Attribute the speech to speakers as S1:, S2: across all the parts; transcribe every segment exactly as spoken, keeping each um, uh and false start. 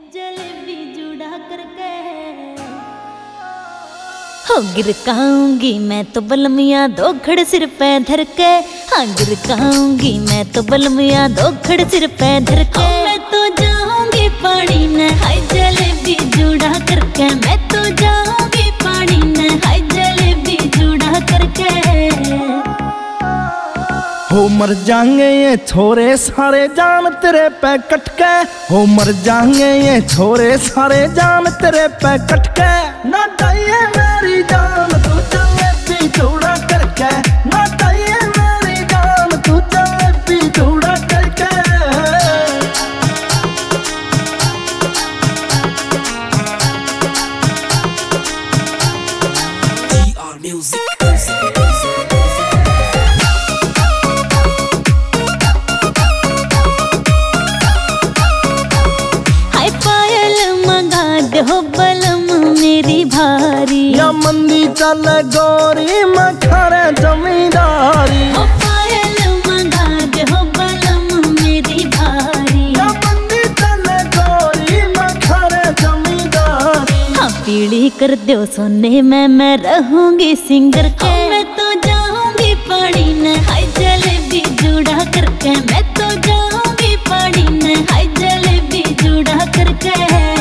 S1: जलेबी जुड़ा करके हो गिरकाऊंगी मैं तो बलमिया दो खड़ सिर पे धर के। हाँ गिरकाऊंगी मैं तो बलमिया दो खड़ सिर पे धर के। मैं तो जाऊंगी पानी न हाय जलेबी जुड़ा करके। मैं तो जाऊंगी पानी न हाय जलेबी जुड़ा करके।
S2: हो मर जाएंगे ये छोरे सारे जान तेरे पे कटके। हो मर जाएंगे ये छोरे सारे जान तेरे पे कटके। ना चाहिए मेरी जान तू जलेबी जुड़ा करके। ना चाहिए मेरी जान तू जलेबी जुड़ा करके।
S3: G R music.
S1: हो बलम मेरी भारी
S2: या मंदी चल गोरी मैं खरे जमींदारी।
S1: हो पायल मंगा दे हो बलम मेरी भारी।
S2: या मंदी चल गोरी मैं खरे जमींदारी।
S1: हाँ पीढ़ी कर दो सोने में मैं रहूंगी सिंगर के। मैं तो जाऊंगी पानी न हाय जलेबी जुड़ा करके। मैं तो जाऊंगी पानी न हाय जलेबी जुड़ा करके।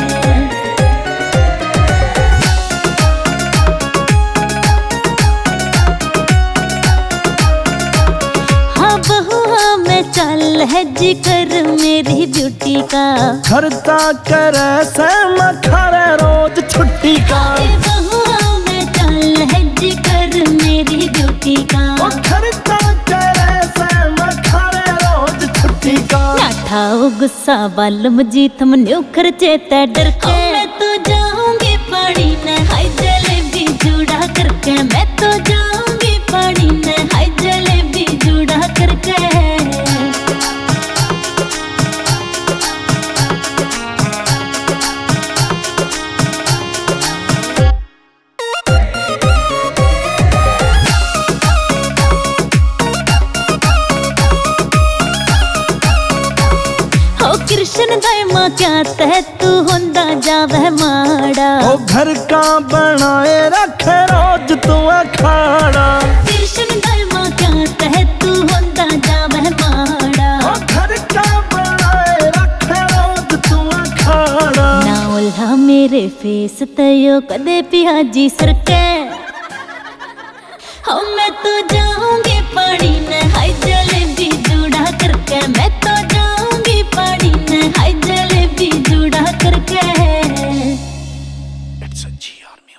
S1: बहुआ में चल है जिक्र मेरी ब्यूटी का।
S2: खर्चा करे से मैं खरे रोज छुट्टी का।
S1: बहुआ में चल है जिक्र मेरी ब्यूटी का।
S2: खर्चा करे से मैं खरे रोज छुट्टी का।
S1: ना ठाओ गुस्सा बालम जीत मन्यू खर्चे ते डर के। मैं तो जाऊंगी पानी न हाय जलेबी जुड़ा करके। मैं तो जाऊंगी पानी न हाय जलेबी जुड़ा करके। कृष्ण दायमा क्या तह तू होंदा जावे माड़ा।
S2: ओ घर का बनाए रखे रोज तू अखाड़ा।
S1: कृष्ण दायमा क्या तह तू होंदा जावे माड़ा।
S2: ओ घर का बनाए रखे रोज तू अखाड़ा।
S1: ना उल्हा मेरे फेस तयो कदे पियाजी सरके। हो मैं तो जाऊंगी पानी न हाय जलेबी जुड़ा करके। मैं तो जाऊंगी पानी न हाय जलेबी जुड़ा करके।
S3: It's a G R